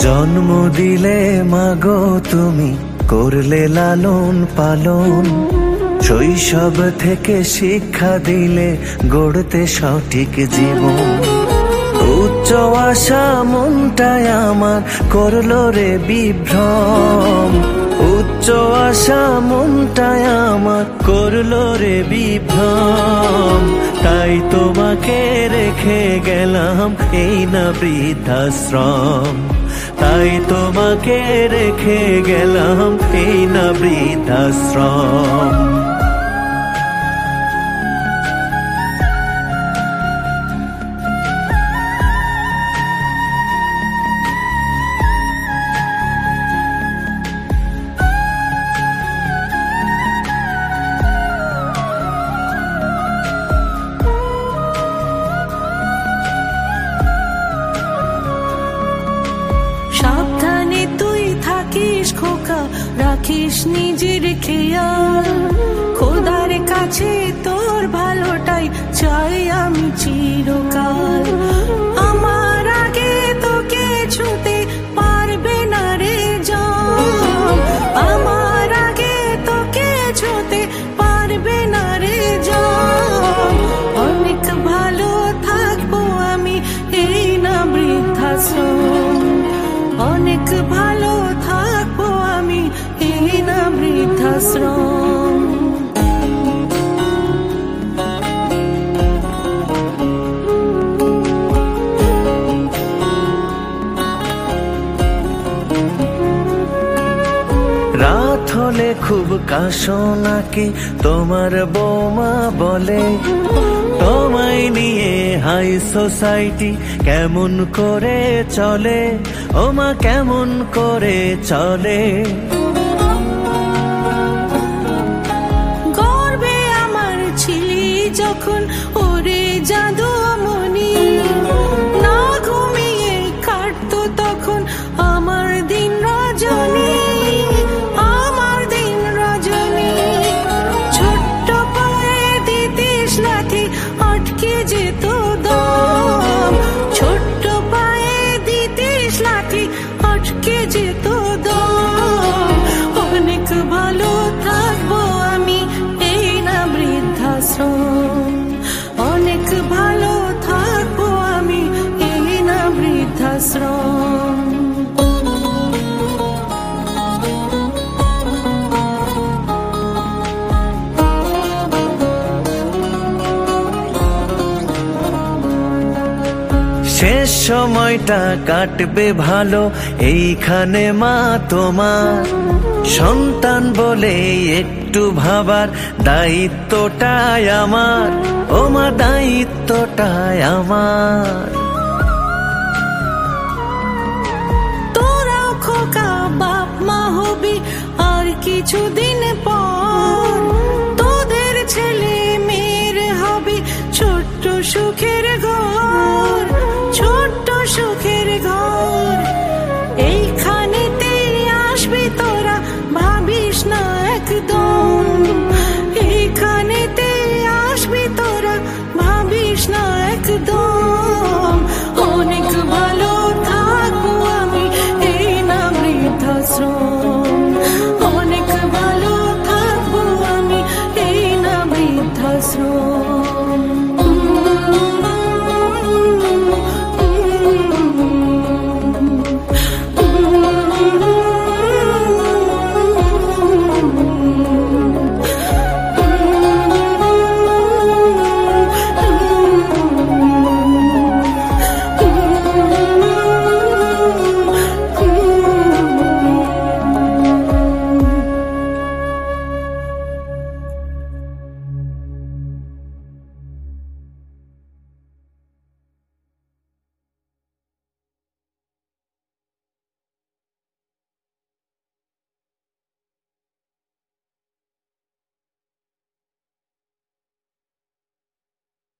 জন্ম দিলে মাগো তুমি, করলে লালন পালন, শৈশব থেকে শিক্ষা দিলে গড়তে সঠিক জীবন। উচ্চ আশা মনটায় আমার করলো রে বিভ্রম, উচ্চ আশা মনটায় আমার করলো রে বিভ্রম। তাই তোমাকে রেখে গেলাম এই না বৃদ্ধাশ্রম, তাই তোমাকে রেখে গেলাম এই না বৃদ্ধাশ্রম। সাবধানে তুই থাকিস খোকা, রাখিস নিজের খেয়াল, খোদার কাছে তোর ভালোটাই চাই আমি চিরকাল। আমার আগে তোকে ছুতে পারবে না রে জান, আমার আগে তোকে ছুতে পারবে না রে জান। অনেক ভালো থাকবো আমি এই না বৃদ্ধাশ্রম, অনেক ভালো থাকবো আমি এই না বৃদ্ধাশ্রম। রাত হলে খুব কাশো নাকি তোমার বৌমা বলে, তোমায় নিয়ে হাই সোসাইটি কেমন করে চলে, ও মা কেমন করে চলে। গর্বে আমার ছিলি যখন ওরে জাদু মনি, না ঘুমিয়ে কাটতো তখন আমার দিন রজনী, আমার দিন রজনী। ছোট্ট পায়ে দিতিস লাথি আটকে যেত দম, ছোট্ট পায়ে দিতিস লাথি আটকে যেত দম। অনেক ভালো থাকবো আমি এই না বৃদ্ধাশ্রম, অনেক ভালো থাকবো আমি এই না বৃদ্ধাশ্রম। শেষ সময়টা কাটবে ভালো এইখানে মা তোমার, সন্তান বলে একটু ভাবার দায়িত্বটাই আমার, ও মা দায়িত্বটাই আমার। তোরা খোকা বাপ মা হবি আর কিছুদিন পর, তোদের ছেলে মেয়ের হবে ছোট্ট সুখের ঘর, ছোট্ট সুখের ঘর। এইখানেতে আসবি তোরা ভাবিস না একদম,